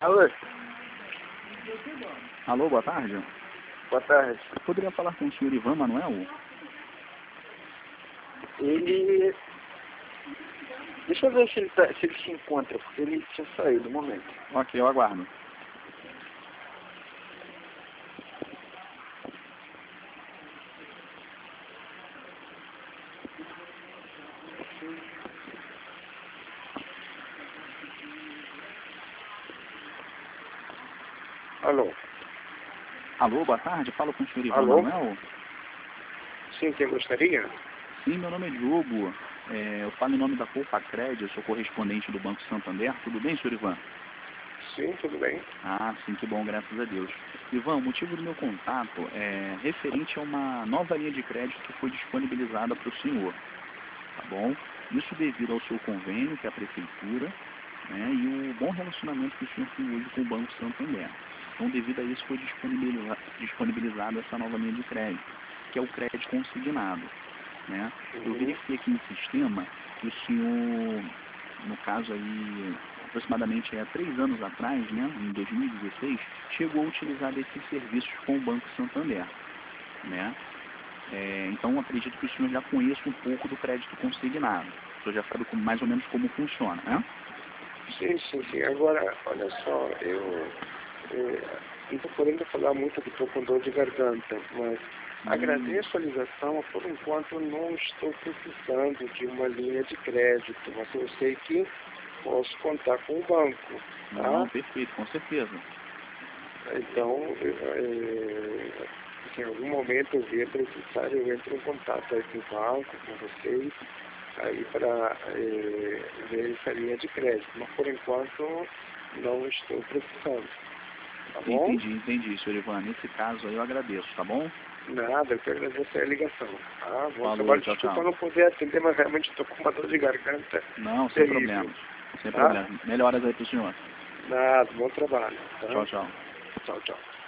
Alô? Alô, boa tarde. Boa tarde. Eu poderia falar com o senhor Ivan Manuel? Ele... Deixa eu ver se ele se encontra, porque ele tinha saído no momento. Ok, eu aguardo. Alô? Alô, boa tarde. Falo com o senhor Ivan Alô? Manuel? Sim, quem gostaria? Sim, meu nome é Diogo. Eu falo em nome da Colpacred, eu sou correspondente do Banco Santander. Tudo bem, senhor Ivan? Sim, tudo bem. Ah, sim, que bom, graças a Deus. Ivan, o motivo do meu contato é referente a uma nova linha de crédito que foi disponibilizada para o senhor, tá bom? Isso devido ao seu convênio, que é a Prefeitura, né, e o bom relacionamento que o senhor tem hoje com o Banco Santander. Então, devido a isso, foi disponibilizada essa nova linha de crédito, que é o crédito consignado, né? Eu verifiquei aqui no sistema que o senhor, no caso aí, aproximadamente há 3 anos atrás, né, em 2016, chegou a utilizar esses serviços com o Banco Santander, né? Então, acredito que o senhor já conheça um pouco do crédito consignado. O senhor já sabe mais ou menos como funciona, né? Sim. Agora, olha só, eu não estou podendo falar muito que estou com dor de garganta, mas agradeço a ligação. Por enquanto, não estou precisando de uma linha de crédito, mas eu sei que posso contar com o banco. Tá? Não, perfeito, com certeza. Então, se em algum momento eu vier precisar, eu entro em contato aí com o banco, com vocês, aí para ver essa linha de crédito. Mas por enquanto não estou precisando. Tá bom? Entendi, senhor Ivan. Nesse caso aí eu agradeço, tá bom? Nada, eu que agradeço a ligação. Tá? Bom Falou, trabalho. tchau, Desculpa tchau. não poder atender, mas realmente estou com uma dor de garganta Não, sem terrível. problemas. Sem Tá? problemas. Melhoras aí pro senhor. Nada, bom trabalho. Tá? Tchau, tchau. Tchau.